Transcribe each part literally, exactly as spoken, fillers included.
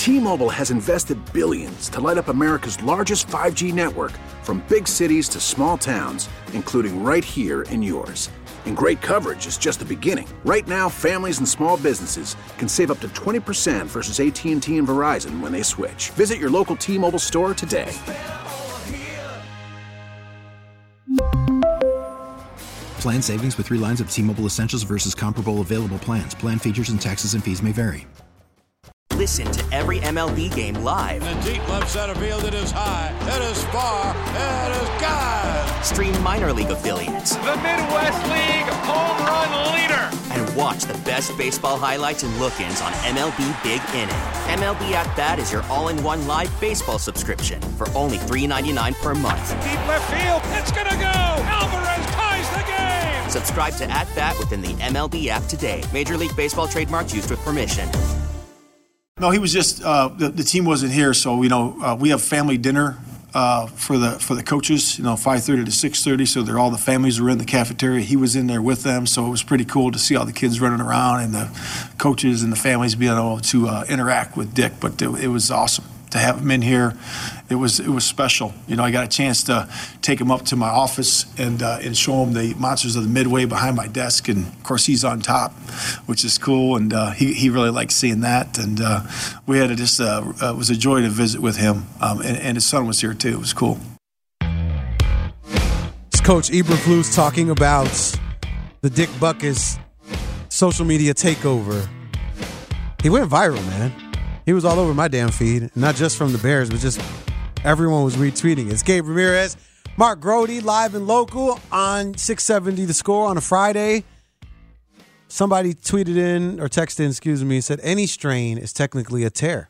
T-Mobile has invested billions to light up America's largest five G network, from big cities to small towns, including right here in yours. And great coverage is just the beginning. Right now, families and small businesses can save up to twenty percent versus A T and T and Verizon when they switch. Visit your local T-Mobile store today. Plan savings with three lines of T-Mobile Essentials versus comparable available plans. Plan features and taxes and fees may vary. Listen to every M L B game live. In the deep left center field, it is high, it is far, it is gone. Stream minor league affiliates. The Midwest League home run leader. And watch the best baseball highlights and look-ins on M L B Big Inning. M L B At Bat is your all-in-one live baseball subscription for only three dollars and ninety-nine cents per month. Deep left field, it's gonna go. Alvarez ties the game. Subscribe to At Bat within the M L B app today. Major League Baseball trademarks used with permission. No, he was just uh, the, the team wasn't here, so you know uh, we have family dinner uh, for the for the coaches. You know, five thirty to six thirty, so they're all the families were in the cafeteria. He was in there with them, so it was pretty cool to see all the kids running around and the coaches and the families being able to uh, interact with Dick. But it, it was awesome to have him in here. It was it was special. You know, I got a chance to take him up to my office and uh, and show him the Monsters of the Midway behind my desk, and of course he's on top, which is cool. And uh, he he really liked seeing that. And uh, we had a, just uh, uh, it was a joy to visit with him. Um, and, and his son was here too. It was cool. It's Coach Eberflus talking about the Dick Butkus social media takeover. He went viral, man. He was all over my damn feed, not just from the Bears, but just everyone was retweeting. It's Gabe Ramirez, Mark Grody, live and local on six seventy The Score on a Friday. Somebody tweeted in, or texted in, excuse me, said any strain is technically a tear.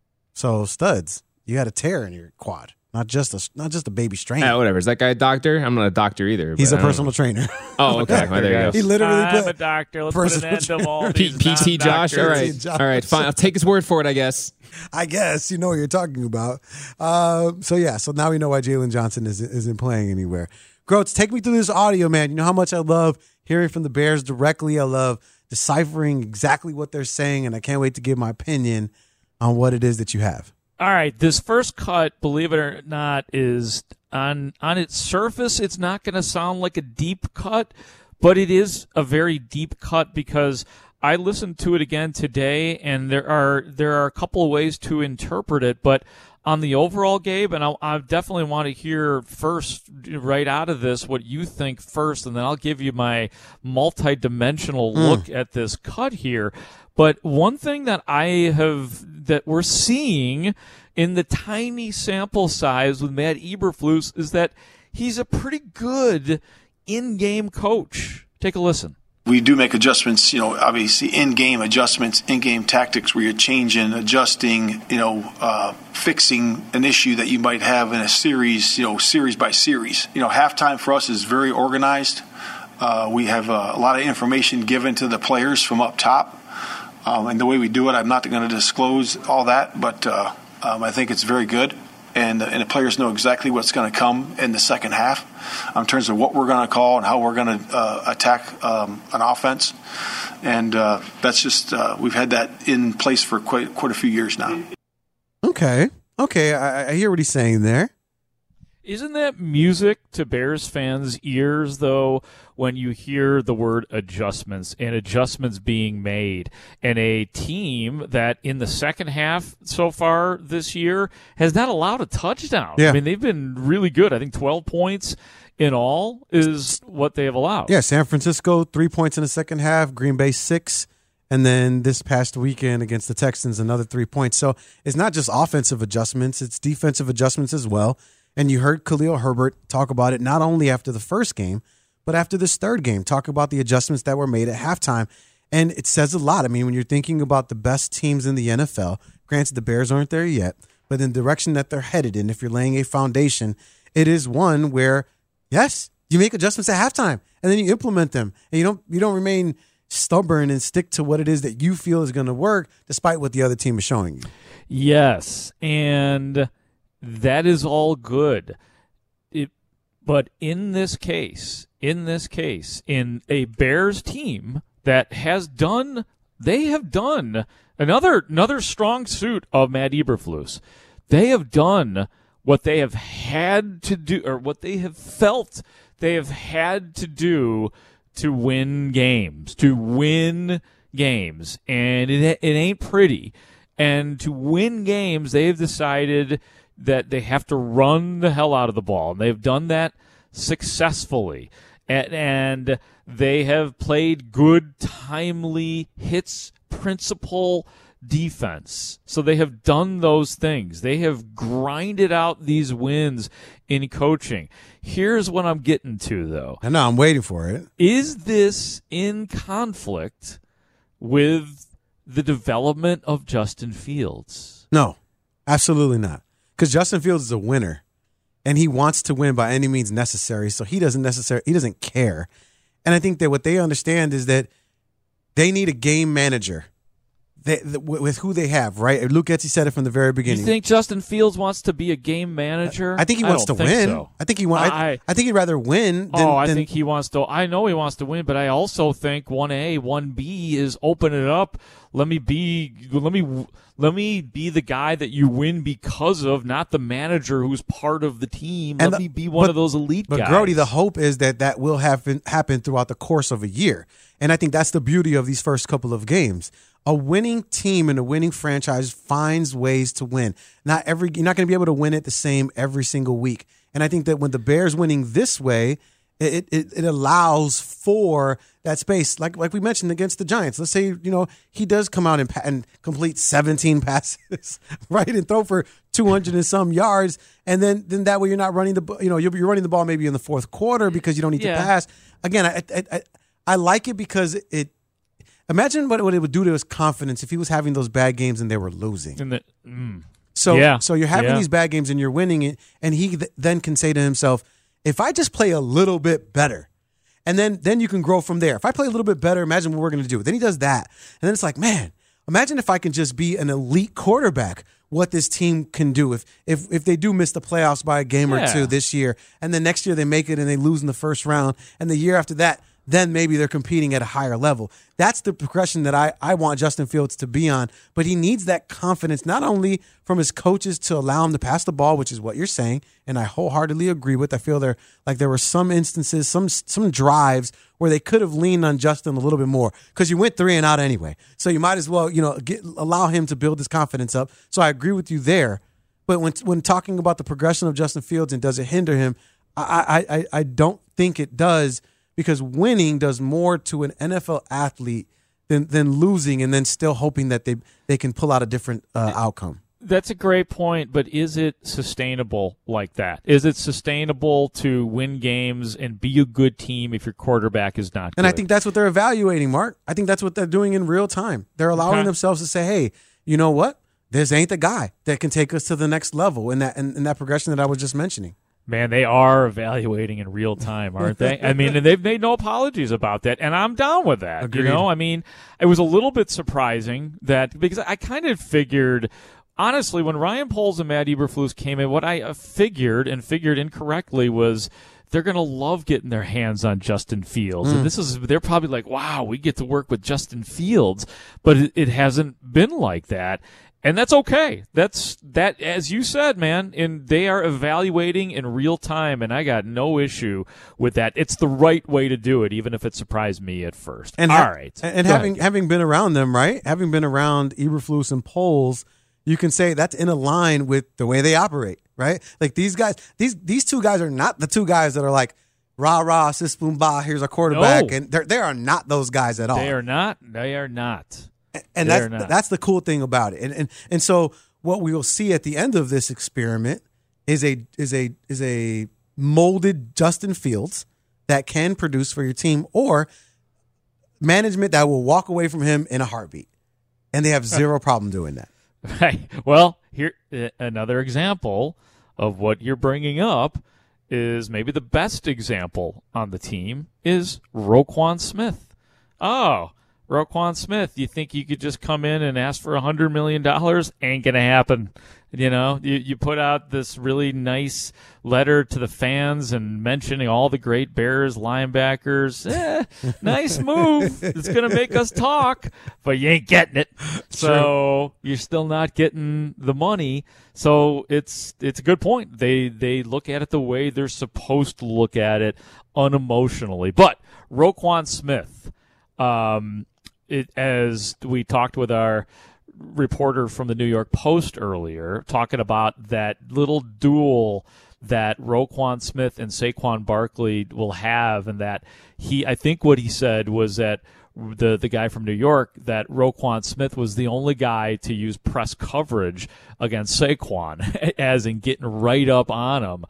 So, studs, you had a tear in your quad. Not just a not just a baby strain. Uh, whatever. Is that guy a doctor? I'm not a doctor either. He's a personal trainer. Oh, okay. Well, there you go. He literally I'm put a doctor. Let's put an end to all P- these P T Josh? All right. Josh. All right, fine. I'll take his word for it, I guess. I guess you know what you're talking about. Uh, so, yeah. So now we know why Jalen Johnson is, isn't playing anywhere. Groats, take me through this audio, man. You know how much I love hearing from the Bears directly. I love deciphering exactly what they're saying, and I can't wait to give my opinion on what it is that you have. All right, this first cut, believe it or not, is on on its surface, it's not going to sound like a deep cut, but it is a very deep cut because I listened to it again today, and there are there are a couple of ways to interpret it, but on the overall, Gabe, and I, I definitely want to hear first, right out of this, what you think first, and then I'll give you my multi-dimensional mm. look at this cut here. But one thing that I have, that we're seeing in the tiny sample size with Matt Eberflus is that he's a pretty good in-game coach. Take a listen. We do make adjustments, you know, obviously in-game adjustments, in-game tactics where you're changing, adjusting, you know, uh, fixing an issue that you might have in a series, you know, series by series. You know, halftime for us is very organized. Uh, we have uh, a lot of information given to the players from up top. Um, and the way we do it, I'm not going to disclose all that, but uh, um, I think it's very good. And, uh, and the players know exactly what's going to come in the second half in terms of what we're going to call and how we're going to uh, attack um, an offense. And uh, that's just uh, we've had that in place for quite quite a few years now. Okay. Okay. I, I hear what he's saying there. Isn't that music to Bears fans' ears, though, when you hear the word adjustments and adjustments being made, and a team that in the second half so far this year has not allowed a touchdown? Yeah. I mean, they've been really good. I think twelve points in all is what they have allowed. Yeah, San Francisco, three points in the second half, Green Bay, six. And then this past weekend against the Texans, another three points. So it's not just offensive adjustments, it's defensive adjustments as well. And you heard Khalil Herbert talk about it not only after the first game, but after this third game, talk about the adjustments that were made at halftime. And it says a lot. I mean, when you're thinking about the best teams in the N F L, granted the Bears aren't there yet, but in the direction that they're headed in, if you're laying a foundation, it is one where, yes, you make adjustments at halftime and then you implement them. And you don't you don't remain stubborn and stick to what it is that you feel is going to work despite what the other team is showing you. Yes, and that is all good. It, but in this case, in this case, in a Bears team that has done, they have done Another another strong suit of Matt Eberflus. They have done what they have had to do, or what they have felt they have had to do to win games, to win games, and it it ain't pretty. And to win games, they've decided that they have to run the hell out of the ball, and they've done that successfully. And, and they have played good, timely hits principle defense. So they have done those things. They have grinded out these wins in coaching. Here's what I'm getting to, though. I know, I'm waiting for it. Is this in conflict with the development of Justin Fields? No, absolutely not. Because Justin Fields is a winner, and he wants to win by any means necessary. So he doesn't necessarily he doesn't care. And I think that what they understand is that they need a game manager they, the, with who they have, right? Luke Getsy said it from the very beginning. You think Justin Fields wants to be a game manager? I think he wants I don't to think win. So. I think he wants. I, I, I think he'd rather win. Than, oh, I than, think he wants to. I know he wants to win, but I also think one A, one B is open it up. Let me be. Let me. Let me be the guy that you win because of, not the manager who's part of the team. Let the, me be one but, of those elite but guys. But Grody, the hope is that that will happen happen throughout the course of a year, and I think that's the beauty of these first couple of games. A winning team and a winning franchise finds ways to win. Not every you're not going to be able to win it the same every single week. And I think that when the Bears winning this way, it it, it allows for that space. Like like we mentioned against the Giants. Let's say, you know, he does come out and, and complete seventeen passes, right, and throw for two hundred and some yards, and then then that way you're not running the you know you're, you're running the ball maybe in the fourth quarter because you don't need yeah. to pass. Again, I, I I I like it because it. Imagine what, what it would do to his confidence if he was having those bad games and they were losing. And the, mm, so, yeah, so you're having yeah. these bad games and you're winning it, and he th- then can say to himself, "If I just play a little bit better, and then then you can grow from there. If I play a little bit better, imagine what we're going to do." Then he does that, and then it's like, man, imagine if I can just be an elite quarterback. What this team can do if if if they do miss the playoffs by a game yeah. or two this year, and then next year they make it and they lose in the first round, and the year after that, then maybe they're competing at a higher level. That's the progression that I, I want Justin Fields to be on. But he needs that confidence, not only from his coaches to allow him to pass the ball, which is what you're saying, and I wholeheartedly agree with. I feel there like there were some instances, some some drives where they could have leaned on Justin a little bit more because you went three and out anyway. So you might as well, you know, get, allow him to build his confidence up. So I agree with you there. But when when talking about the progression of Justin Fields and does it hinder him, I I, I, I don't think it does. Because winning does more to an N F L athlete than than losing and then still hoping that they, they can pull out a different uh, outcome. That's a great point, but is it sustainable like that? Is it sustainable to win games and be a good team if your quarterback is not good? And I think that's what they're evaluating, Mark. I think that's what they're doing in real time. They're allowing okay. themselves to say, hey, you know what? This ain't the guy that can take us to the next level in that in, in that progression that I was just mentioning. Man, they are evaluating in real time, aren't they? I mean, and they've made no apologies about that, and I'm down with that. Agreed. You know, I mean, it was a little bit surprising that because I kind of figured, honestly, when Ryan Poles and Matt Eberflus came in, what I figured and figured incorrectly was they're going to love getting their hands on Justin Fields. Mm. And this is, they're probably like, wow, we get to work with Justin Fields, but it, it hasn't been like that. And that's okay. That's that, as you said, man, and they are evaluating in real time, and I got no issue with that. It's the right way to do it, even if it surprised me at first. And All ha- right. And, and having ahead. having been around them, right? Having been around Eberflus and Poles, you can say that's in a line with the way they operate, right? Like these guys, these these two guys are not the two guys that are like, rah, rah, sis, boom, bah, here's our quarterback. No. And they are not those guys at all. They are not. They are not. And They're that's not. that's the cool thing about it. And, and and so what we will see at the end of this experiment is a is a is a molded Justin Fields that can produce for your team, or management that will walk away from him in a heartbeat. And they have zero problem doing that. Right. Well, here uh, another example of what you're bringing up is maybe the best example on the team is Roquan Smith. Oh, Roquan Smith, you think you could just come in and ask for one hundred million dollars? Ain't going to happen. You know, you, you put out this really nice letter to the fans and mentioning all the great Bears linebackers. Eh, nice move. It's going to make us talk, but you ain't getting it. So you're still not getting the money. So it's it's a good point. They they look at it the way they're supposed to look at it, unemotionally. But Roquan Smith, um, it, as we talked with our reporter from the New York Post earlier, talking about that little duel that Roquan Smith and Saquon Barkley will have, and that he, I think what he said was that the the guy from New York, that Roquan Smith was the only guy to use press coverage against Saquon, as in getting right up on him.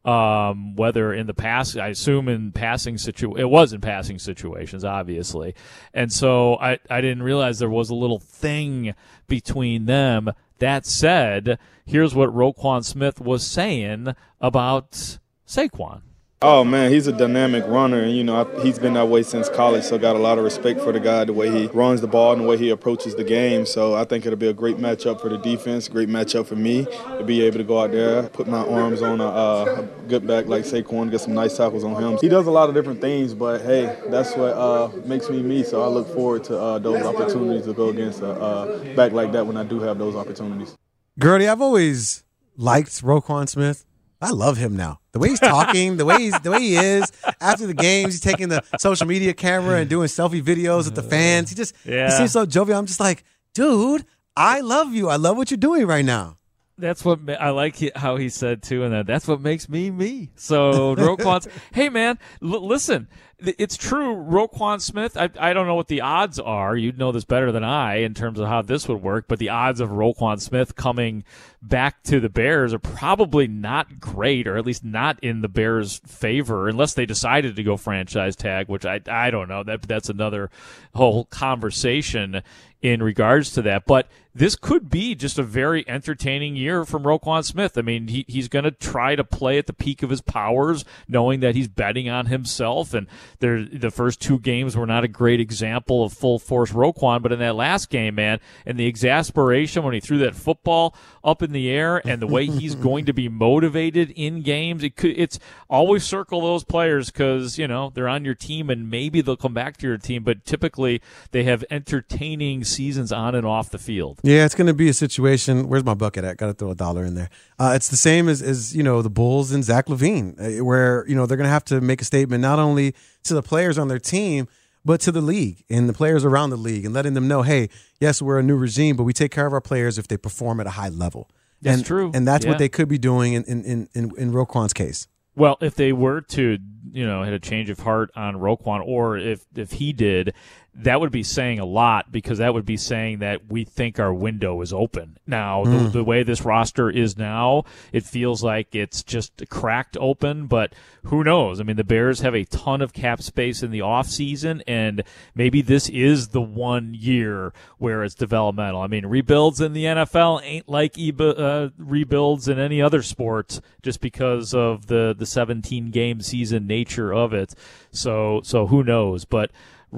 Um, whether in the pass, I assume in passing situ, it was in passing situations, obviously. And so I, I didn't realize there was a little thing between them. That said, here's what Roquan Smith was saying about Saquon. Oh, man, he's a dynamic runner, and, you know, he's been that way since college, so got a lot of respect for the guy, the way he runs the ball and the way he approaches the game. So I think it'll be a great matchup for the defense, great matchup for me to be able to go out there, put my arms on a, uh, a good back like Saquon, get some nice tackles on him. He does a lot of different things, but, hey, that's what uh, makes me me, so I look forward to uh, those opportunities to go against a uh, back like that when I do have those opportunities. Gertie, I've always liked Roquan Smith. I love him now. The way he's talking, the way he's, the way he is after the games, he's taking the social media camera and doing selfie videos with the fans. He just yeah. he seems so jovial. I'm just like, dude, I love you. I love what you're doing right now. That's what I like he, how he said too, and that that's what makes me me. So Roquan, hey man, l- listen, it's true. Roquan Smith, I I don't know what the odds are. You'd know this better than I in terms of how this would work, but the odds of Roquan Smith coming back to the Bears are probably not great, or at least not in the Bears' favor, unless they decided to go franchise tag, which I I don't know. That that's another whole conversation in regards to that. But this could be just a very entertaining year from Roquan Smith. I mean, he he's going to try to play at the peak of his powers, knowing that he's betting on himself. And there, the first two games were not a great example of full force Roquan, but in that last game, man, and the exasperation when he threw that football up in the air, and the way he's going to be motivated in games, it could, it's always circle those players because, you know, they're on your team and maybe they'll come back to your team, but typically they have entertaining seasons on and off the field. Yeah, it's going to be a situation. Where's my bucket at? Got to throw a dollar in there. Uh, it's the same as, as, you know, the Bulls and Zach LaVine, where, you know, they're going to have to make a statement not only to the players on their team, but to the league and the players around the league, and letting them know, hey, yes, we're a new regime, but we take care of our players if they perform at a high level. That's and, true. And that's yeah. what they could be doing in, in, in, in Roquan's case. Well, if they were to, you know, had a change of heart on Roquan, or if, if he did, that would be saying a lot, because that would be saying that we think our window is open. Now, mm. the, the way this roster is now, it feels like it's just cracked open, but who knows? I mean, the Bears have a ton of cap space in the offseason, and maybe this is the one year where it's developmental. I mean, rebuilds in the N F L ain't like e- uh, rebuilds in any other sport, just because of the, the seventeen-game season nature of it. So, so who knows? But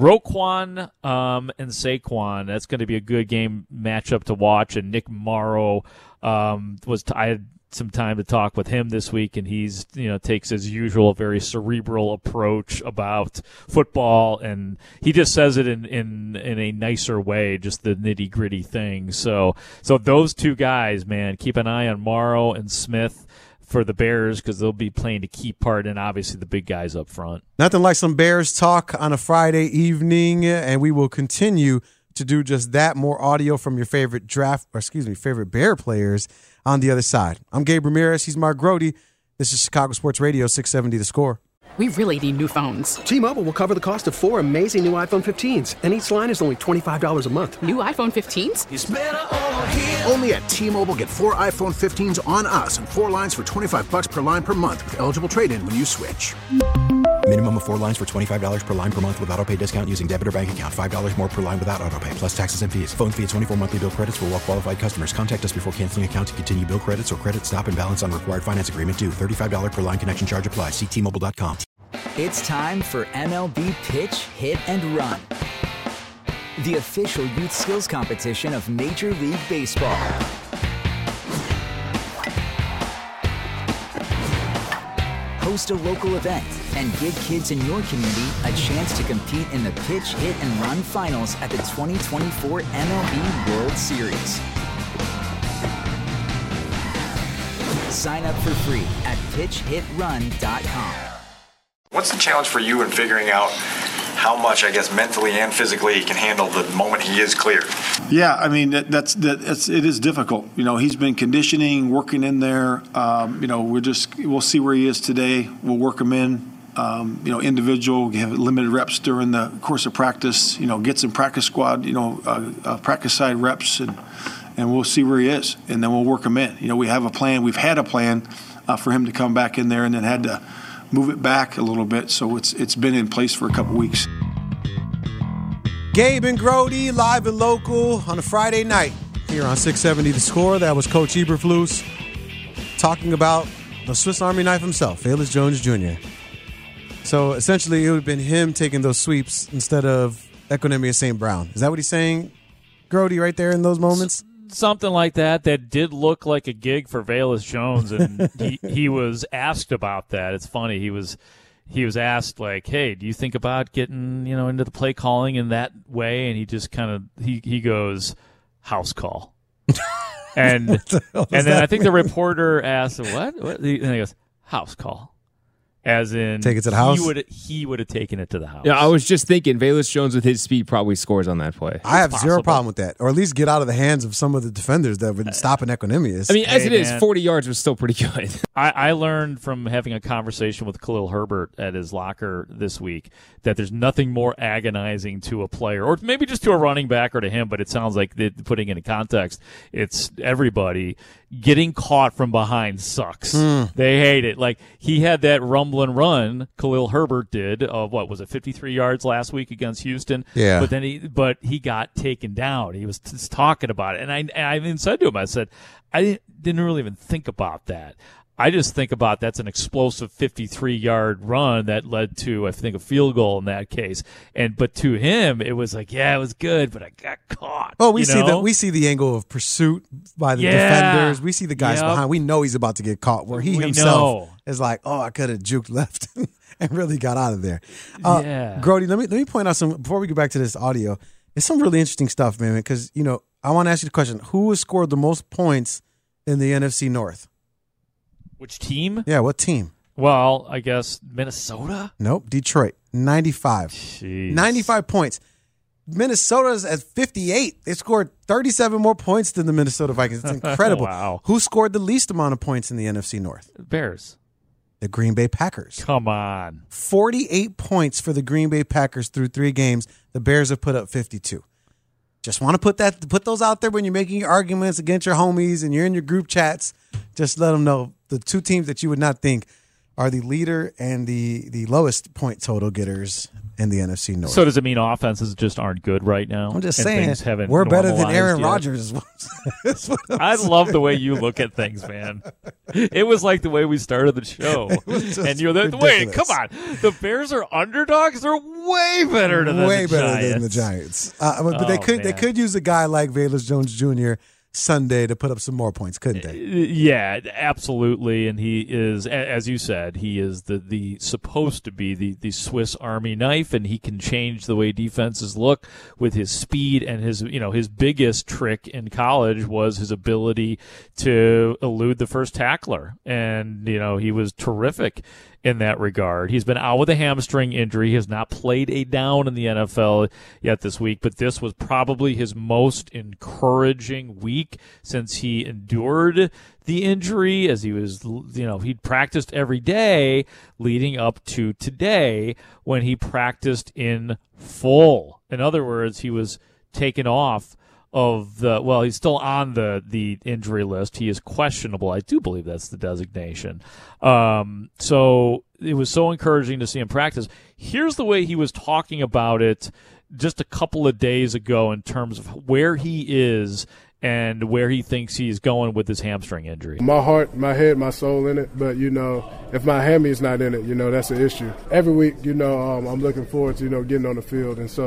Roquan um, and Saquon, that's going to be a good game matchup to watch. And Nick Morrow um, was t- I had some time to talk with him this week, and he's, you know, takes his usual very cerebral approach about football, and he just says it in in, in a nicer way, just the nitty gritty things. So so those two guys, man, keep an eye on Morrow and Smith for the Bears, because they'll be playing to keep part, and obviously the big guys up front. Nothing like some Bears talk on a Friday evening, and we will continue to do just that. More audio from your favorite draft, or excuse me, favorite Bear players on the other side. I'm Gabe Ramirez. He's Mark Grody. This is Chicago Sports Radio, six seventy The Score. We really need new phones. T-Mobile will cover the cost of four amazing new iPhone fifteens, and each line is only twenty-five dollars a month. New iPhone fifteens? It's better over here. Only at T-Mobile, get four iPhone fifteens on us and four lines for twenty-five dollars per line per month with eligible trade-in when you switch. Minimum of four lines for twenty-five dollars per line per month with autopay discount using debit or bank account. five dollars more per line without autopay, plus taxes and fees. Phone fee at twenty-four monthly bill credits for well-qualified customers. Contact us before canceling account to continue bill credits or credit stop and balance on required finance agreement due. thirty-five dollars per line connection charge applies. See T Mobile dot com. It's time for M L B Pitch, Hit, and Run. the official youth skills competition of Major League Baseball. Host a local event and give kids in your community a chance to compete in the Pitch, Hit, and Run finals at the twenty twenty-four M L B World Series. Sign up for free at pitch hit run dot com. What's the challenge for you in figuring out how much, I guess, mentally and physically he can handle the moment he is cleared? Yeah, I mean, that, that's, that, that's it is difficult. You know, he's been conditioning, working in there. Um, you know, we're just, we'll see where he is today. We'll work him in. Um, you know, individual, have limited reps during the course of practice. You know, get some practice squad, you know, uh, uh, practice side reps, and and we'll see where he is, and then we'll work him in. You know, we have a plan. We've had a plan uh, for him to come back in there, and then had to move it back a little bit. So it's it's been in place for a couple weeks. Gabe and Grody, live and local on a Friday night here on six seventy The Score. That was Coach Eberflus talking about the Swiss Army knife himself, Velus Jones Junior So essentially, it would have been him taking those sweeps instead of Equanimeous Saint Brown. Is that what he's saying, Grody, right there in those moments? Something like that. That did look like a gig for Velus Jones, and he, he was asked about that. It's funny. He was he was asked, like, hey, do you think about getting, you know, into the play calling in that way? And he just kind of he, he goes, house call. and and then I think the reporter asked, what? what? And he goes, house call. As in, take it to the house? He would he would have taken it to the house. Yeah, I was just thinking, Velus Jones with his speed probably scores on that play. I have zero problem with that, or at least get out of the hands of some of the defenders that have been stopping Equanimeous. I mean, as Hey, it is, man. forty yards was still pretty good. I, I learned from having a conversation with Khalil Herbert at his locker this week that there's nothing more agonizing to a player, or maybe just to a running back or to him, but it sounds like, it, putting it in context, it's everybody. Getting caught from behind sucks. Mm. They hate it. Like, he had that rumble and run, Khalil Herbert did, of what was it, fifty-three yards last week against Houston? Yeah. But then he, but he got taken down. He was just talking about it. And I, and I even said to him, I said, I didn't, didn't really even think about that. I just think about that's an explosive fifty-three-yard run that led to, I think, a field goal in that case. And but to him, it was like, yeah, it was good, but I got caught. Oh, we you see know? the we see the angle of pursuit by the Yeah. defenders. We see the guys Yep. behind. We know he's about to get caught. Where he We himself know. is like, oh, I could have juked left and really got out of there. Uh, Yeah. Grody, let me let me point out some before we get back to this audio. It's some really interesting stuff, man. Because you know, I want to ask you the question: who has scored the most points in the N F C North? Which team? Yeah, what team? Well, I guess Minnesota? Nope, Detroit, ninety-five. Jeez. ninety-five points. Minnesota's at fifty-eight. They scored thirty-seven more points than the Minnesota Vikings. It's incredible. Wow. Who scored the least amount of points in the N F C North? Bears. The Green Bay Packers. Come on. forty-eight points for the Green Bay Packers through three games. The Bears have put up fifty-two. Just want to put that, put those out there when you're making your arguments against your homies and you're in your group chats. Just let them know the two teams that you would not think are the leader and the, the lowest point total getters in the N F C North. So does it mean offenses just aren't good right now? I'm just and saying, things haven't we're better than normalized Aaron yet? Rodgers. That's what I'm I saying. love the way you look at things, man. It was like the way we started the show. was And you're like, wait, come ridiculous. on. The Bears are underdogs? They're way better than way the better Giants. than the Giants. Uh, but but they Oh, could they man. could use a guy like Velus Jones Junior Sunday to put up some more points, couldn't they? Yeah, absolutely. And he is, a- as you said, he is the, the supposed to be the, the Swiss Army knife, and he can change the way defenses look with his speed and his, you know, his biggest trick in college was his ability to elude the first tackler. And, you know, he was terrific in that regard. He's been out with a hamstring injury. He has not played a down in the N F L yet this week, but this was probably his most encouraging week since he endured the injury, as he was, you know, he'd practiced every day leading up to today when he practiced in full. In other words, he was taken off of the, well, he's still on the, the injury list. He is questionable. I do believe that's the designation. Um, so it was so encouraging to see him practice. Here's the way he was talking about it just a couple of days ago in terms of where he is and where he thinks he's going with his hamstring injury. My heart, my head, my soul in it, but, you know, if my hammy is not in it, you know, that's an issue. Every week, you know, um, I'm looking forward to, you know, getting on the field, and so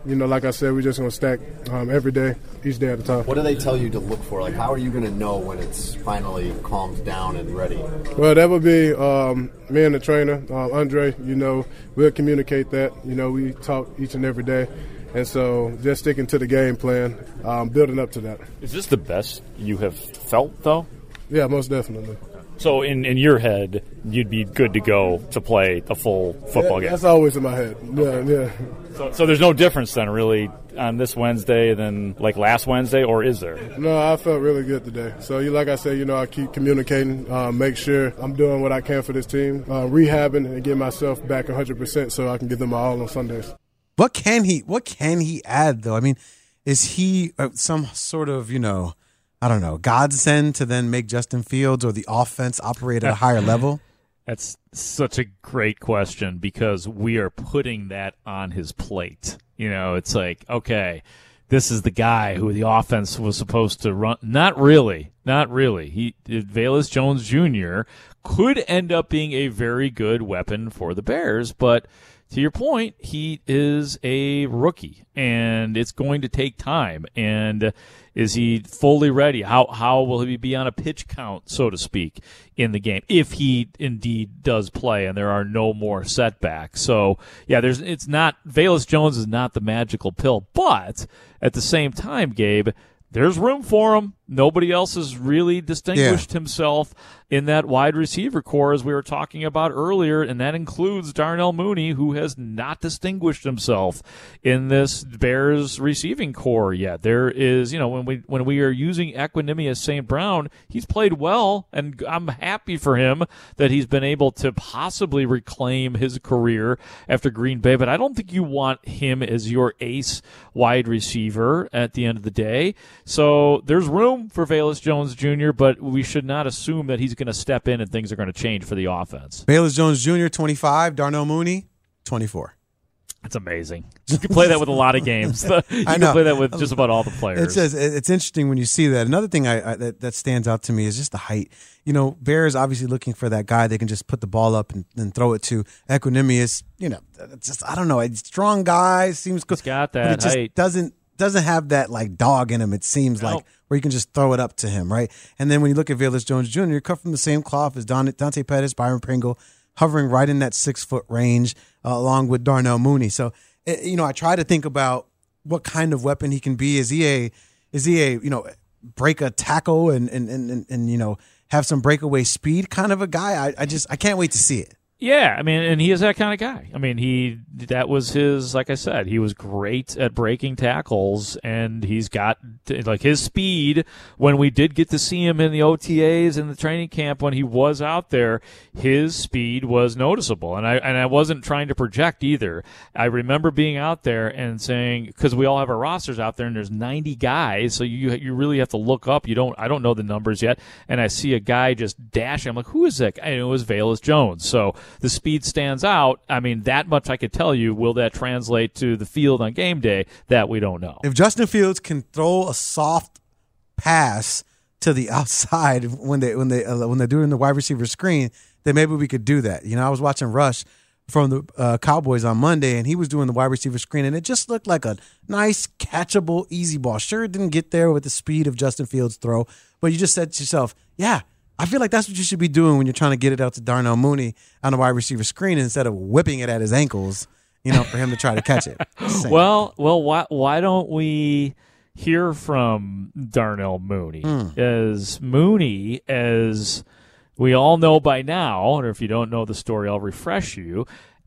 You know, like I said, we're just going to stack um, every day, each day at a time. What do they tell you to look for? Like, how are you going to know when it's finally calmed down and ready? Well, that would be um, me and the trainer, uh, Andre. You know, we'll communicate that. You know, we talk each and every day. And so just sticking to the game plan, um, building up to that. Is this the best you have felt, though? Yeah, most definitely. So in, in your head, you'd be good to go to play a full football yeah, game? That's always in my head. Yeah, yeah. So, so there's no difference then, really, on this Wednesday than like last Wednesday, or is there? No, I felt really good today. So, you, like I said, you know, I keep communicating, uh, make sure I'm doing what I can for this team, uh, rehabbing and getting myself back one hundred percent so I can give them my all on Sundays. What can he? What can he add, though? I mean, is he uh, some sort of, you know, I don't know, godsend to then make Justin Fields or the offense operate at a higher level? That's such a great question because we are putting that on his plate. You know, it's like, okay, this is the guy who the offense was supposed to run. Not really. Not really. He, Velus Jones Junior could end up being a very good weapon for the Bears, but to your point, he is a rookie, and it's going to take time. And is he fully ready? How how will he be on a pitch count, so to speak, in the game, if he indeed does play and there are no more setbacks? So, yeah, there's it's not Velus Jones is not the magical pill, but at the same time, Gabe, there's room for him. Nobody else has really distinguished yeah. himself in that wide receiver core, as we were talking about earlier, and that includes Darnell Mooney, who has not distinguished himself in this Bears receiving core yet. There is, you know, when we when we are using Equanimeous Saint Brown, he's played well, and I'm happy for him that he's been able to possibly reclaim his career after Green Bay, but I don't think you want him as your ace wide receiver at the end of the day. So there's room for Velus Jones Junior, but we should not assume that he's going to step in and things are going to change for the offense. Velus Jones Junior, twenty-five. Darnell Mooney, twenty-four. That's amazing. You can play that with a lot of games. You I can know. play that with just about all the players. It's just, it's interesting when you see that. Another thing I, I that, that stands out to me is just the height. You know, Bears obviously looking for that guy they can just put the ball up and, and throw it to. Equanimeous, you know, just I don't know, a strong guy seems good. He's got that but it just height. doesn't doesn't have that like dog in him. It seems Nope. like where you can just throw it up to him, right? And then when you look at Velus Jones Junior, cut from the same cloth as Don, Dante Pettis, Byron Pringle, hovering right in that six foot range, uh, along with Darnell Mooney. So, it, you know, I try to think about what kind of weapon he can be. Is he a, is he a, you know, break a tackle and and and and, and you know have some breakaway speed kind of a guy? I, I just I can't wait to see it. Yeah, I mean, and he is that kind of guy. I mean, he that was his, like I said, he was great at breaking tackles, and he's got, like, his speed. When we did get to see him in the O T As and the training camp when he was out there, his speed was noticeable, and I and I wasn't trying to project either. I remember being out there and saying, because we all have our rosters out there, and there's ninety guys, so you you really have to look up. You don't, I don't know the numbers yet, and I see a guy just dashing. I'm like, who is that guy? And it was Velus Jones. So the speed stands out. I mean, that much I could tell you. Will that translate to the field on game day? That we don't know. If Justin Fields can throw a soft pass to the outside when they when they uh, when they're doing the wide receiver screen, then maybe we could do that. You know, I was watching Rush from the uh, Cowboys on Monday, and he was doing the wide receiver screen, and it just looked like a nice, catchable, easy ball. Sure, it didn't get there with the speed of Justin Fields' throw, but you just said to yourself, yeah, I feel like that's what you should be doing when you're trying to get it out to Darnell Mooney on the wide receiver screen instead of whipping it at his ankles, you know, for him to try to catch it. well, well, why why don't we hear from Darnell Mooney? Mm. As Mooney, as we all know by now, or if you don't know the story, I'll refresh you.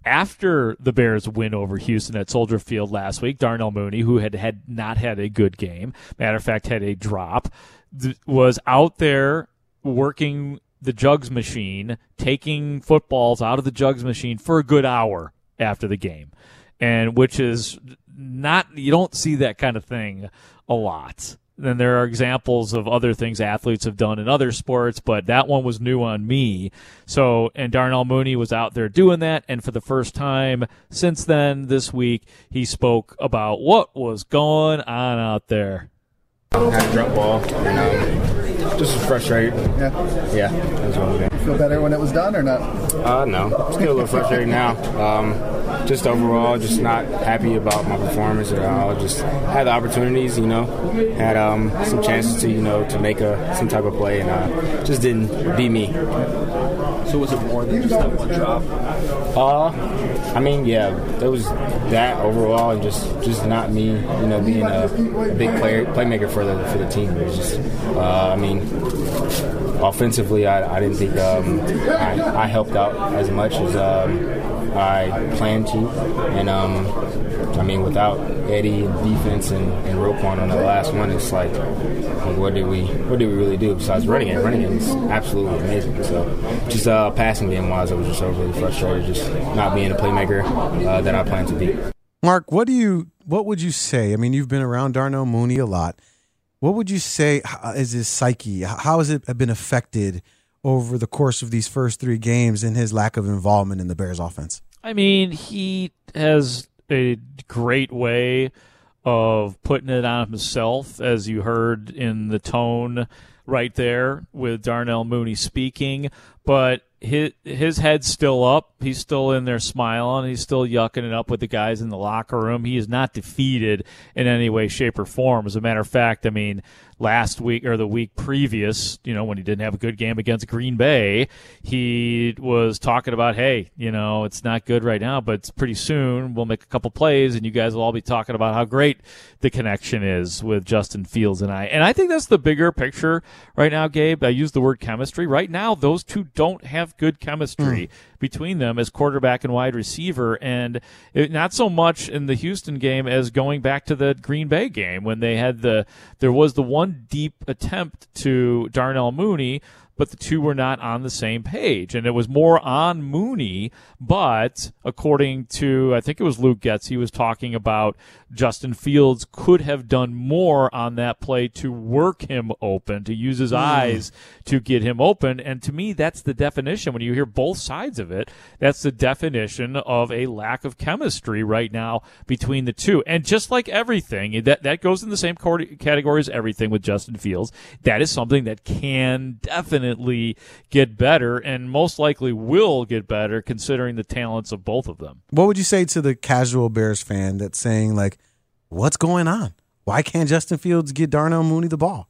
After the Bears win over Houston at Soldier Field last week, Darnell Mooney, who had, had not had a good game, matter of fact, had a drop, th- was out there working the jugs machine, taking footballs out of the jugs machine for a good hour after the game, and which is not, you don't see that kind of thing a lot. Then there are examples of other things athletes have done in other sports, but that one was new on me. So, and Darnell Mooney was out there doing that, and for the first time since then this week, he spoke about what was going on out there. I had a drop ball, and um, just was frustrated. Yeah. Yeah. That's what I'm doing. You feel better when it was done or not? Uh, no. I'm still a little frustrated now. Um, just overall, just not happy about my performance at all. Just had the opportunities, you know, had um, some chances to, you know, to make a some type of play, and uh, just didn't be me. So was it more than just that one drop? Uh, I mean, yeah, there was that overall, and just, just not me, you know, being a, a big player, playmaker for the for the team. It was just, uh, I mean, offensively, I, I didn't think um, I, I helped out as much as um, I planned to, and um, I mean, without Eddie and defense and, and Roquan on the last one, it's like, like, what did we what did we really do besides running it? Running it is absolutely amazing. So, just uh, passing game wise, I was just overly frustrated, just not being a playmaker uh, that I planned to be. Mark, what do you what would you say? I mean, you've been around Darnell Mooney a lot. What would you say is his psyche? How has it been affected over the course of these first three games and his lack of involvement in the Bears offense? I mean, he has a great way of putting it on himself, as you heard in the tone right there with Darnell Mooney speaking, but his, his head's still up. He's still in there smiling. He's still yucking it up with the guys in the locker room. He is not defeated in any way, shape, or form. As a matter of fact, I mean, last week or the week previous, you know, when he didn't have a good game against Green Bay, he was talking about, hey, you know, it's not good right now, but pretty soon we'll make a couple plays and you guys will all be talking about how great the connection is with Justin Fields and I. And I think that's the bigger picture right now, Gabe. I use the word chemistry. Right now, those two don't have good chemistry mm. between them as quarterback and wide receiver, and it, not so much in the Houston game as going back to the Green Bay game when they had the there was the one deep attempt to Darnell Mooney, but the two were not on the same page. And it was more on Mooney, but according to, I think it was Luke Getz, he was talking about Justin Fields could have done more on that play to work him open, to use his mm. eyes to get him open. And to me, that's the definition. When you hear both sides of it, that's the definition of a lack of chemistry right now between the two. And just like everything, that, that goes in the same category as everything with Justin Fields. That is something that can definitely get better and most likely will get better considering the talents of both of them. What would you say to the casual Bears fan that's saying, like, what's going on? Why can't Justin Fields get Darnell Mooney the ball?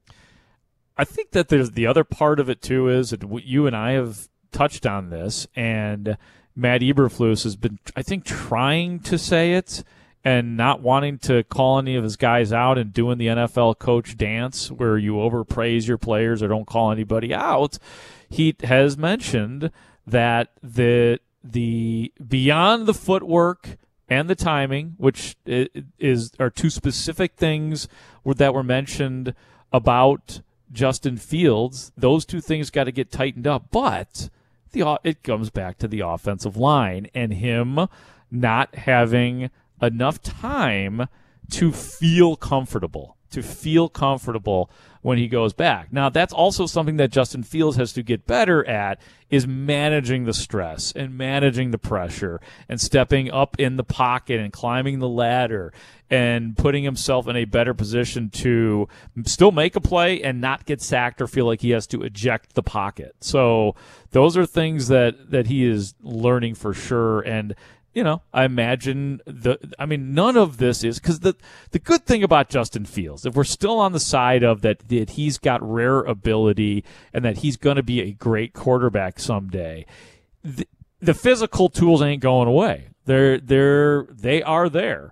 I think that there's the other part of it, too, is that you and I have touched on this, and Matt Eberflus has been, I think, trying to say it and not wanting to call any of his guys out and doing the N F L coach dance where you overpraise your players or don't call anybody out. He has mentioned that the the beyond the footwork and the timing, which is are two specific things that were mentioned about Justin Fields, those two things got to get tightened up. But the it comes back to the offensive line and him not having enough time to feel comfortable, to feel comfortable when he goes back. Now, that's also something that Justin Fields has to get better at, is managing the stress and managing the pressure and stepping up in the pocket and climbing the ladder and putting himself in a better position to still make a play and not get sacked or feel like he has to eject the pocket. So those are things that, that he is learning for sure. And you know, I imagine the. I mean, none of this is because the the good thing about Justin Fields, if we're still on the side of that, that he's got rare ability and that he's going to be a great quarterback someday, the, the physical tools ain't going away. They're they're they are there.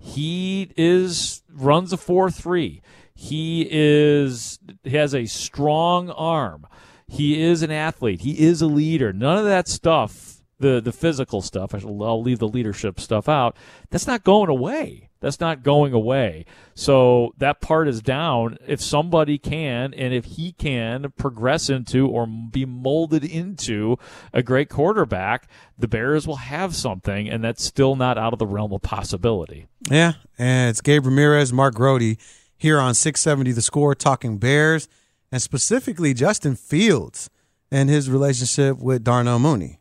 He is runs a four three. He is he has a strong arm. He is an athlete. He is a leader. None of that stuff. The the physical stuff, I'll leave the leadership stuff out, that's not going away. That's not going away. So that part is down. If somebody can, and if he can progress into or be molded into a great quarterback, the Bears will have something, and that's still not out of the realm of possibility. Yeah, and it's Gabe Ramirez, Mark Grody here on six seventy The Score talking Bears, and specifically Justin Fields and his relationship with Darnell Mooney.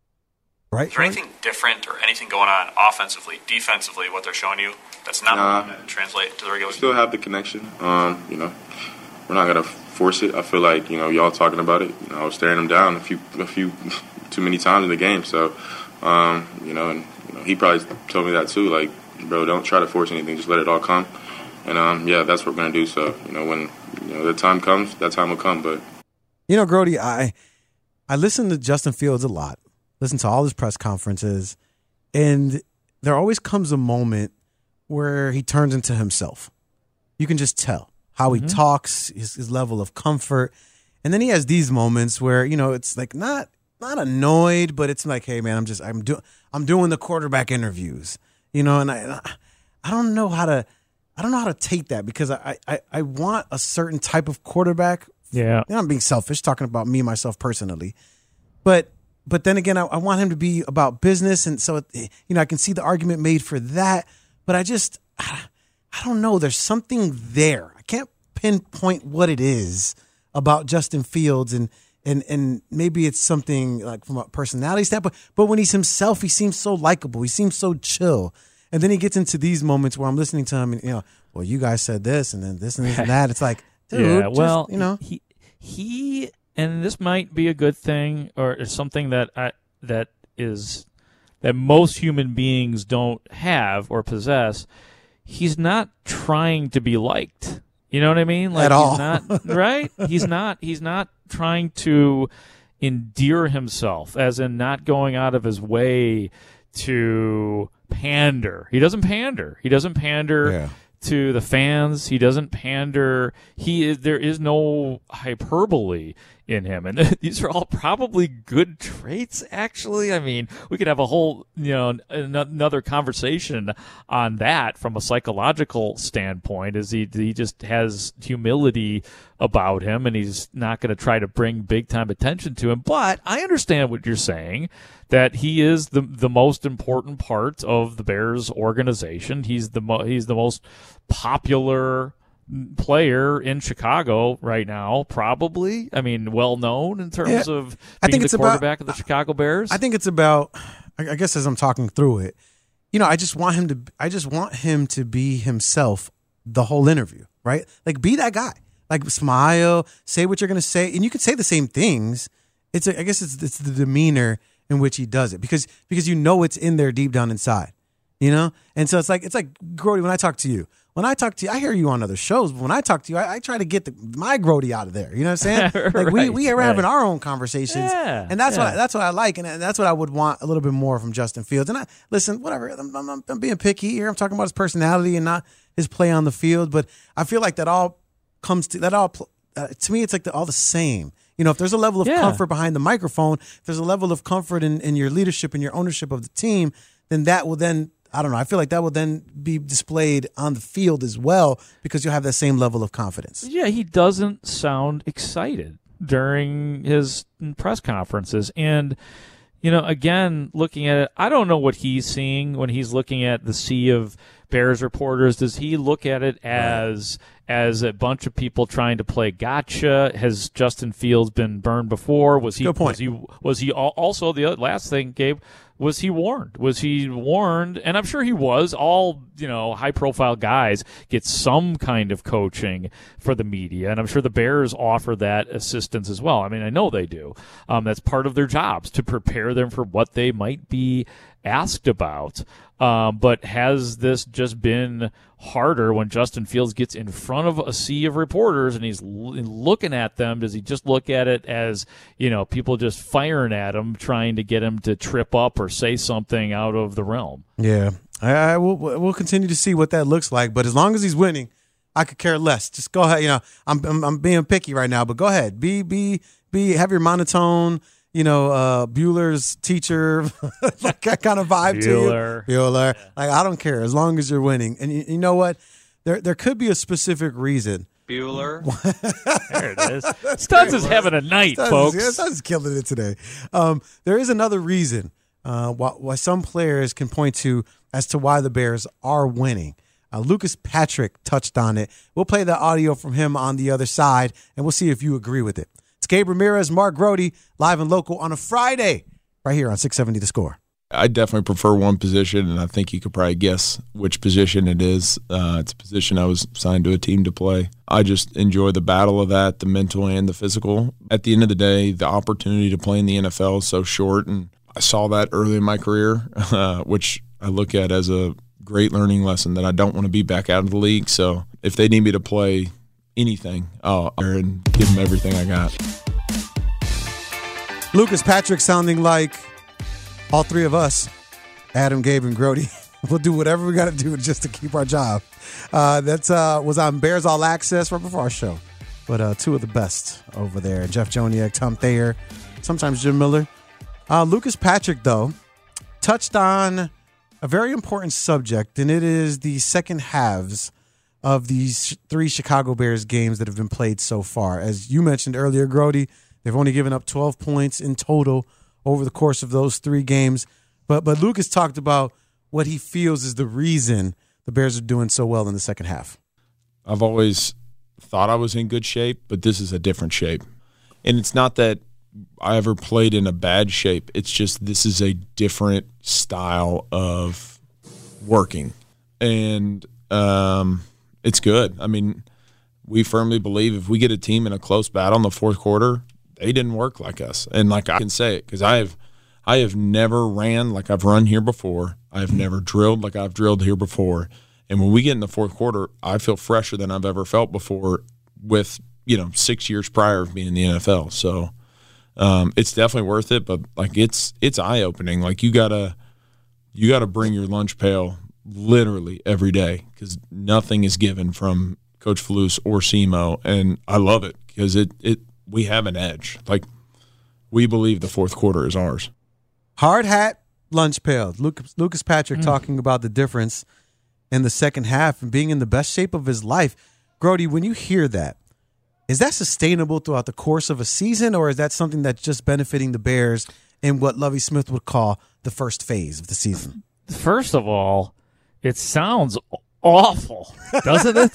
Right. Is there anything different or anything going on offensively, defensively, what they're showing you that's not nah, going to translate to the regular season? Still have the connection. Um, you know, we're not going to force it. I feel like, you know, y'all talking about it. You know, I was staring them down a few, a few too many times in the game. So, um, you know, and you know, he probably told me that too. Like, bro, don't try to force anything. Just let it all come. And, um, yeah, that's what we're going to do. So, you know, when you know the time comes, that time will come. But, you know, Grody, I I listen to Justin Fields a lot, listen to all his press conferences, and there always comes a moment where he turns into himself. You can just tell how he mm-hmm. talks, his, his level of comfort. And then he has these moments where, you know, it's like not not annoyed, but it's like, hey, man, I'm just I'm doing I'm doing the quarterback interviews, you know, and I I don't know how to I don't know how to take that because I I, I want a certain type of quarterback. Yeah, you know, I'm being selfish, talking about me myself personally, but but then again, I, I want him to be about business, and so you know I can see the argument made for that. But I just I, I don't know. There's something there. I can't pinpoint what it is about Justin Fields, and and and maybe it's something like from a personality standpoint. But when he's himself, he seems so likable. He seems so chill. And then he gets into these moments where I'm listening to him, and you know, well, you guys said this, and then this and this and that. It's like, dude, yeah, well, just, you know, he he, and this might be a good thing, or something that I, that is that most human beings don't have or possess. He's not trying to be liked. You know what I mean? Like At all. He's not, right? He's not. He's not trying to endear himself, as in not going out of his way to pander. He doesn't pander. He doesn't pander Yeah. to the fans. He doesn't pander. He is. There is no hyperbole in him, and these are all probably good traits. Actually, I mean, we could have a whole, you know, an- another conversation on that from a psychological standpoint. Is he? He just has humility about him, and he's not going to try to bring big time attention to him. But I understand what you're saying, that he is the the most important part of the Bears organization. He's the mo- he's the most popular player in Chicago right now, probably. I mean, well known in terms Yeah, of being I think the it's quarterback about, of the Chicago Bears. I think it's about. I I guess as I'm talking through it, you know, I just want him to. I just want him to be himself the whole interview, right? Like, be that guy. Like, smile, say what you're going to say, and you can say the same things. It's. A, I guess it's it's the demeanor in which he does it, because because you know it's in there deep down inside, you know. And so it's like it's like Grody, when I talk to you. When I talk to you, I hear you on other shows, but when I talk to you, I, I try to get the, my Grody out of there. You know what I'm saying? Like Right, we we are right. having our own conversations, Yeah, and that's yeah. what I, that's what I like, and that's what I would want a little bit more from Justin Fields. And I listen, whatever. I'm, I'm, I'm being picky here. I'm talking about his personality and not his play on the field, but I feel like that all comes to that all uh, to me. It's like the, all the same. You know, if there's a level of Yeah. comfort behind the microphone, if there's a level of comfort in, in your leadership and your ownership of the team, then that will then. I don't know. I feel like that will then be displayed on the field as well, because you'll have that same level of confidence. Yeah, he doesn't sound excited during his press conferences. And, you know, again, looking at it, I don't know what he's seeing when he's looking at the sea of Bears reporters. Does he look at it as as a bunch of people trying to play gotcha? Has Justin Fields been burned before? Was he? Good point. Was he? Was he al- also the other, last thing, Gabe? Was he warned? Was he warned? And I'm sure he was. All, you know, high-profile guys get some kind of coaching for the media, and I'm sure the Bears offer that assistance as well. I mean, I know they do. Um, that's part of their jobs, to prepare them for what they might be asked about. Um, but has this just been harder when Justin Fields gets in front of a sea of reporters and he's l- looking at them? Does he just look at it as, you know, people just firing at him, trying to get him to trip up or say something out of the realm? Yeah, I, I will. We'll continue to see what that looks like. But as long as he's winning, I could care less. Just go ahead. You know, I'm I'm, I'm being picky right now, but go ahead. Be be be. Have your monotone. You know, uh, Bueller's teacher, like that kind of vibe Bueller. to you. Bueller. Like, I don't care as long as you're winning. And you, you know what? There there could be a specific reason. Bueller. There it is. Studs is having a night, Studs, folks. Yeah, Studs is killing it today. Um, there is another reason uh, why, why some players can point to as to why the Bears are winning. Uh, Lucas Patrick touched on it. We'll play the audio from him on the other side, and we'll see if you agree with it. It's Gabe Ramirez, Mark Grody, live and local on a Friday, right here on six seventy The Score. I definitely prefer one position, and I think you could probably guess which position it is. Uh, it's a position I was signed to a team to play. I just enjoy the battle of that, the mental and the physical. At the end of the day, the opportunity to play in the N F L is so short, and I saw that early in my career, uh, which I look at as a great learning lesson that I don't want to be back out of the league. So if they need me to play anything, I'll and give them everything I got. Lucas Patrick sounding like all three of us, Adam, Gabe, and Grody. We'll do whatever we got to do just to keep our job. Uh, that uh, was on Bears All Access right before our show. But uh, two of the best over there. Jeff Joniak, Tom Thayer, sometimes Jim Miller. Uh, Lucas Patrick, though, touched on a very important subject, and it is the second halves of these three Chicago Bears games that have been played so far. As you mentioned earlier, Grody, they've only given up twelve points in total over the course of those three games. But but Lucas talked about what he feels is the reason the Bears are doing so well in the second half. I've always thought I was in good shape, but this is a different shape. And it's not that I ever played in a bad shape. It's just this is a different style of working. And um, it's good. I mean, we firmly believe if we get a team in a close battle in the fourth quarter, they didn't work like us. And like I can say it because I have I have never ran like I've run here before. I have never drilled like I've drilled here before. And when we get in the fourth quarter, I feel fresher than I've ever felt before with, you know, six years prior of being in the N F L. So um, it's definitely worth it. But, like, it's it's eye-opening. Like, you got to you gotta bring your lunch pail literally every day because nothing is given from Coach Flus or S E M O. And I love it because it, it we have an edge. Like, we believe the fourth quarter is ours. Hard hat, lunch pail. Lucas, Lucas Patrick Mm. talking about the difference in the second half and being in the best shape of his life. Grody, when you hear that, is that sustainable throughout the course of a season, or is that something that's just benefiting the Bears in what Lovie Smith would call the first phase of the season? First of all, it sounds awful, doesn't it?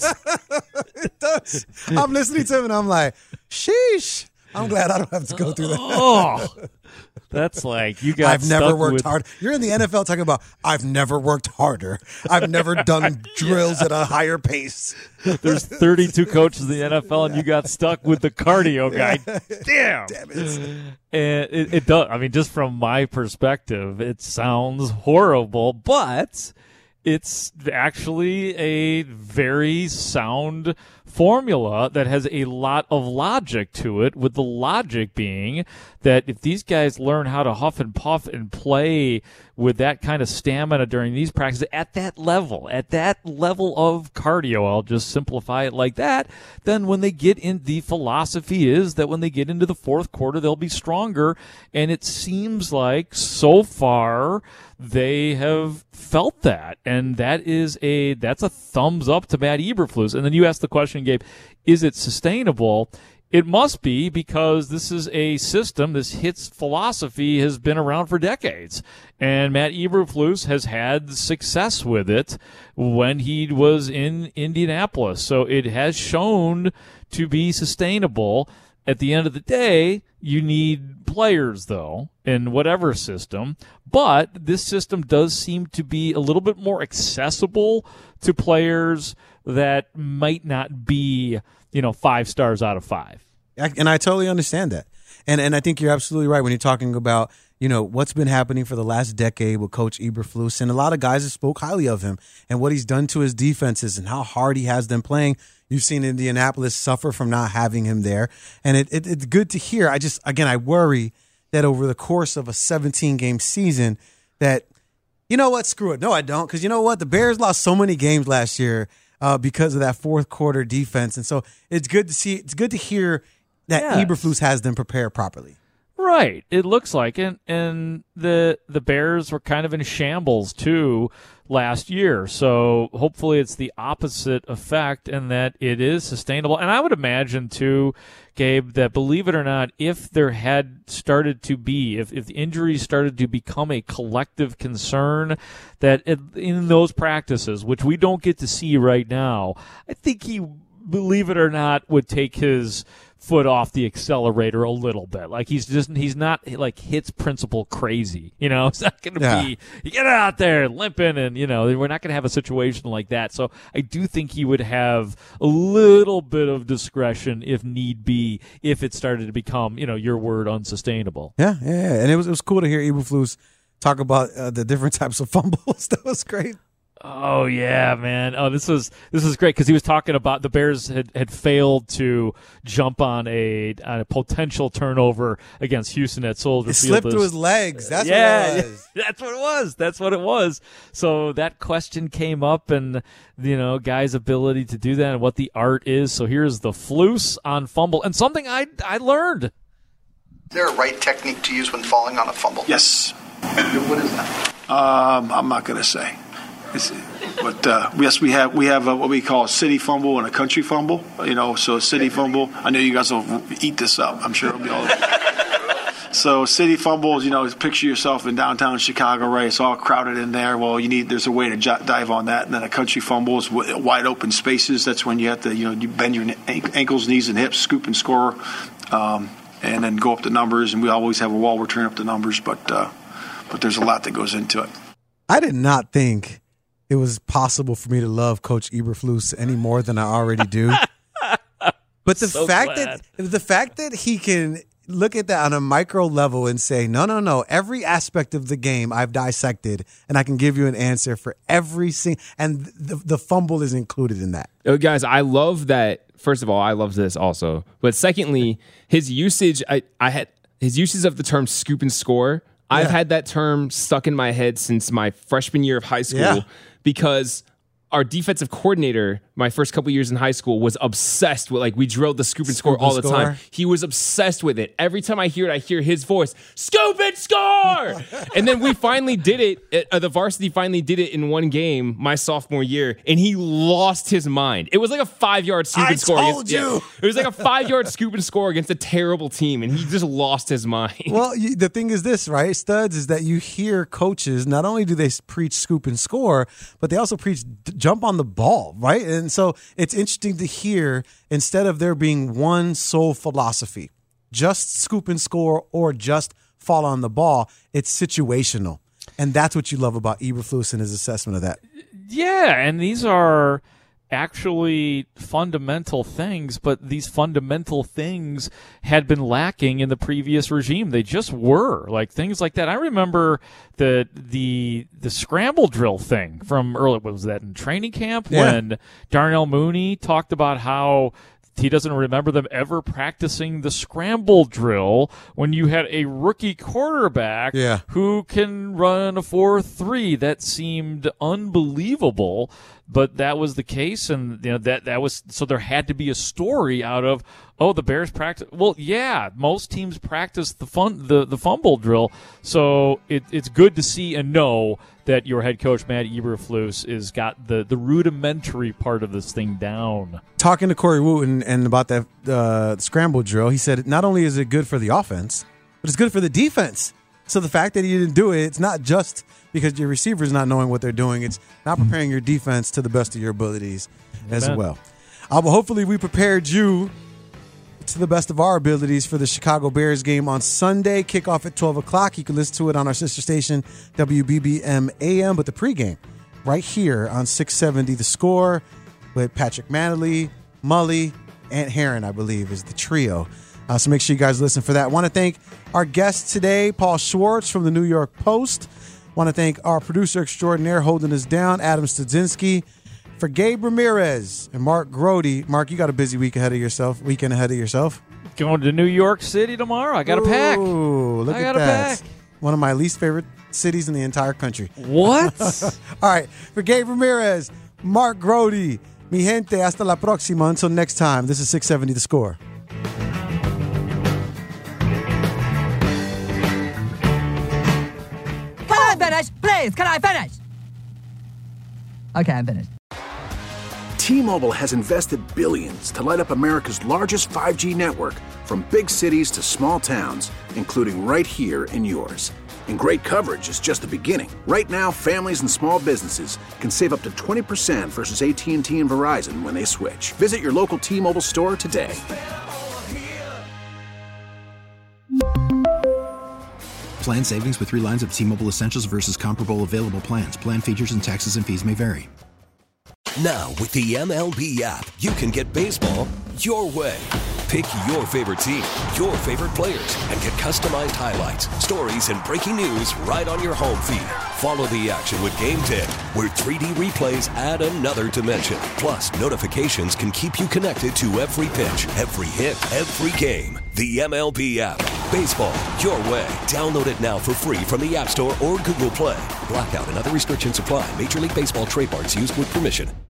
It does. I'm listening to him and I'm like, sheesh. I'm glad I don't have to go through that. Oh, that's like you got. I've never stuck worked with, hard. You're in the N F L talking about I've never worked harder. I've never done drills at a higher pace. There's thirty-two coaches in the N F L, and you got stuck with the cardio guy. Damn. Damn it. And it, it does. I mean, just from my perspective, it sounds horrible, but it's actually a very sound formula that has a lot of logic to it, with the logic being that if these guys learn how to huff and puff and play with that kind of stamina during these practices at that level, at that level of cardio, I'll just simplify it like that, then when they get in, the philosophy is that when they get into the fourth quarter, they'll be stronger. And it seems like so far they have felt that. And that is a, that's a thumbs up to Matt Eberflus. And then you asked the question, Gabe, is it sustainable? It must be, because this is a system, this hits philosophy has been around for decades. And Matt Eberflus has had success with it when he was in Indianapolis. So it has shown to be sustainable. At the end of the day, you need players, though, in whatever system. But this system does seem to be a little bit more accessible to players that might not be, you know, five stars out of five. And I totally understand that. And and I think you're absolutely right when you're talking about, you know, what's been happening for the last decade with Coach Eberflus. And a lot of guys have spoke highly of him and what he's done to his defenses and how hard he has them playing. You've seen Indianapolis suffer from not having him there. And it, it it's good to hear. I just, again, I worry that over the course of a seventeen-game season that, you know what, screw it. No, I don't. Because you know what? The Bears lost so many games last year uh, because of that fourth quarter defense. And so it's good to see, it's good to hear that Yes. Eberflus has them prepared properly. Right. It looks like it. And the the Bears were kind of in shambles, too, last year. So hopefully it's the opposite effect and that it is sustainable. And I would imagine, too, Gabe, that believe it or not, if there had started to be, if, if the injuries started to become a collective concern, that it, in those practices, which we don't get to see right now, I think he, believe it or not, would take his foot off the accelerator a little bit. Like he's just he's not like hits principle crazy. You know, it's not going to Yeah. be you get out there limping, and you know we're not going to have a situation like that. So I do think he would have a little bit of discretion if need be, if it started to become, you know, your word, unsustainable. Yeah, yeah, yeah. And it was it was cool to hear Eberflus talk about uh, the different types of fumbles. That was great. Oh yeah, man! Oh, this was this was great because he was talking about the Bears had, had failed to jump on a on a potential turnover against Houston at Soldier It Field. slipped through his legs. That's yeah, what it was. that's what it was. That's what it was. So that question came up, and you know, guys' ability to do that and what the art is. So here's the Flus on fumble, and something I I learned. Is there a right technique to use when falling on a fumble? Yes. What is that? Um, I'm not going to say. It's, but uh, yes, we have we have a, what we call a city fumble and a country fumble. You know, so a city fumble. I know you guys will eat this up. I'm sure it'll be all. So city fumbles, you know, picture yourself in downtown Chicago, right? It's all crowded in there. Well, you need there's a way to j- dive on that. And then a country fumble is w- wide open spaces. That's when you have to, you know, you bend your ankles, knees, and hips, scoop and score, um, and then go up the numbers. And we always have a wall return up the numbers, but uh, but there's a lot that goes into it. I did not think it was possible for me to love Coach Eberflus any more than I already do. But the So fact glad. that the fact that he can look at that on a micro level and say, no, no, no, every aspect of the game I've dissected, and I can give you an answer for every single, and the, the fumble is included in that. Oh, guys, I love that. First of all, I love this also. But secondly, his usage, I, I had his usage of the term scoop and score. I've Yeah. had that term stuck in my head since my freshman year of high school Yeah. because our defensive coordinator, my first couple years in high school, was obsessed with, like, we drilled the scoop and score Scoop all and the score. time. He was obsessed with it. Every time I hear it, I hear his voice, scoop and score! And then we finally did it. Uh, the varsity finally did it in one game my sophomore year, and he lost his mind. It was like a five-yard scoop I and score. told against, yeah. you. It was like a five-yard scoop and score against a terrible team, and he just lost his mind. Well, you, the thing is this, right, Studs, is that you hear coaches, not only do they preach scoop and score, but they also preach d- jump on the ball, right? And so it's interesting to hear, instead of there being one sole philosophy, just scoop and score or just fall on the ball, it's situational. And that's what you love about Eberflus and his assessment of that. Yeah, and these are actually fundamental things, but these fundamental things had been lacking in the previous regime. They just were, like things like that. I remember the the the scramble drill thing from early. What was that in training camp Yeah. when Darnell Mooney talked about how he doesn't remember them ever practicing the scramble drill when you had a rookie quarterback Yeah. who can run a four three. That seemed unbelievable, but that was the case, and you know that that was so there had to be a story out of, oh, the Bears practice. Well, yeah, most teams practice the fun the, the fumble drill, so it, it's good to see and know that your head coach Matt Eberflus is got the, the rudimentary part of this thing down. Talking to Corey Wooten and about that uh, scramble drill, he said not only is it good for the offense, but it's good for the defense. So the fact that he didn't do it, it's not just because your receivers not knowing what they're doing. It's not preparing your defense to the best of your abilities as Amen. well. Uh, but hopefully we prepared you to the best of our abilities for the Chicago Bears game on Sunday. Kickoff at twelve o'clock. You can listen to it on our sister station, W B B M A M. But the pregame right here on six seventy The Score with Patrick Manley, Mully, and Heron, I believe, is the trio. Uh, so make sure you guys listen for that. Want to thank our guest today, Paul Schwartz from the New York Post. Want to thank our producer extraordinaire holding us down, Adam Studzinski. For Gabe Ramirez and Mark Grody. Mark, you got a busy week ahead of yourself, weekend ahead of yourself. Going to New York City tomorrow. I got to pack. Ooh, look I at gotta that. pack. One of my least favorite cities in the entire country. What? All right. For Gabe Ramirez, Mark Grody, mi gente, hasta la próxima. Until next time, this is six seventy The Score. Can I finish? Please, can I finish? Okay, I'm finished. T-Mobile has invested billions to light up America's largest five G network, from big cities to small towns, including right here in yours. And great coverage is just the beginning. Right now, families and small businesses can save up to twenty percent versus A T and T and Verizon when they switch. Visit your local T-Mobile store today. Plan savings with three lines of T-Mobile Essentials versus comparable available plans. Plan features and taxes and fees may vary. Now, with the M L B app, you can get baseball your way. Pick your favorite team, your favorite players, and get customized highlights, stories, and breaking news right on your home feed. Follow the action with Game ten, where three D replays add another dimension. Plus, notifications can keep you connected to every pitch, every hit, every game. The M L B app. Baseball your way. Download it now for free from the App Store or Google Play. Blackout and other restrictions apply. Major League Baseball trademarks used with permission.